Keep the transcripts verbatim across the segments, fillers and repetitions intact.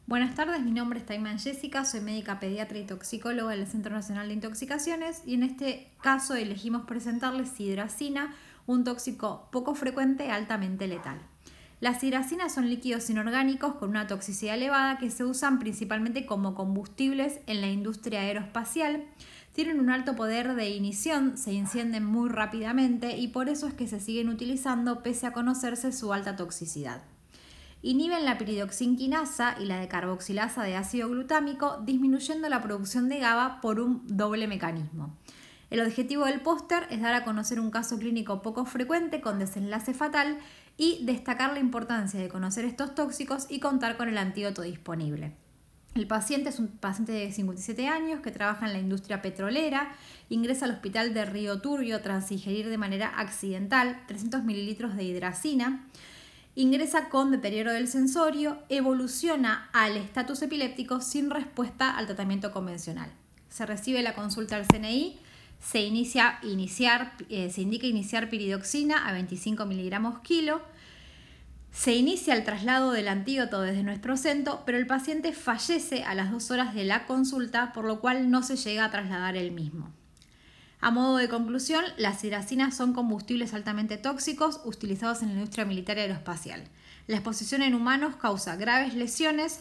Buenas tardes, mi nombre es Taiman Jessica, soy médica pediatra y toxicóloga del Centro Nacional de Intoxicaciones y en este caso elegimos presentarles hidracina, un tóxico poco frecuente altamente letal. Las hidracinas son líquidos inorgánicos con una toxicidad elevada que se usan principalmente como combustibles en la industria aeroespacial. Tienen un alto poder de ignición, se encienden muy rápidamente y por eso es que se siguen utilizando pese a conocerse su alta toxicidad. Inhiben la piridoxinquinasa y la decarboxilasa de ácido glutámico, disminuyendo la producción de GABA por un doble mecanismo. El objetivo del póster es dar a conocer un caso clínico poco frecuente con desenlace fatal y destacar la importancia de conocer estos tóxicos y contar con el antídoto disponible. El paciente es un paciente de cincuenta y siete años que trabaja en la industria petrolera, ingresa al hospital de Río Turbio tras ingerir de manera accidental trescientos mililitros de hidracina. Ingresa con deterioro del sensorio, evoluciona al estatus epiléptico sin respuesta al tratamiento convencional. Se recibe la consulta al C N I, se, inicia, iniciar, eh, se indica iniciar piridoxina a veinticinco miligramos kilo, se inicia el traslado del antídoto desde nuestro centro, pero el paciente fallece a las dos horas de la consulta, por lo cual no se llega a trasladar el mismo. A modo de conclusión, las hidracinas son combustibles altamente tóxicos utilizados en la industria militar y aeroespacial. La exposición en humanos causa graves lesiones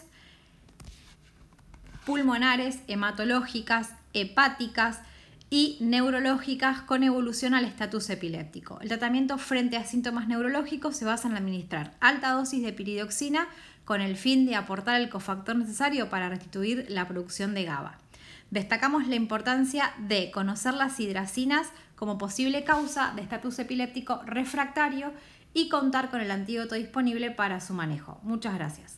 pulmonares, hematológicas, hepáticas y neurológicas con evolución al estatus epiléptico. El tratamiento frente a síntomas neurológicos se basa en administrar alta dosis de piridoxina con el fin de aportar el cofactor necesario para restituir la producción de GABA. Destacamos la importancia de conocer las hidracinas como posible causa de estatus epiléptico refractario y contar con el antídoto disponible para su manejo. Muchas gracias.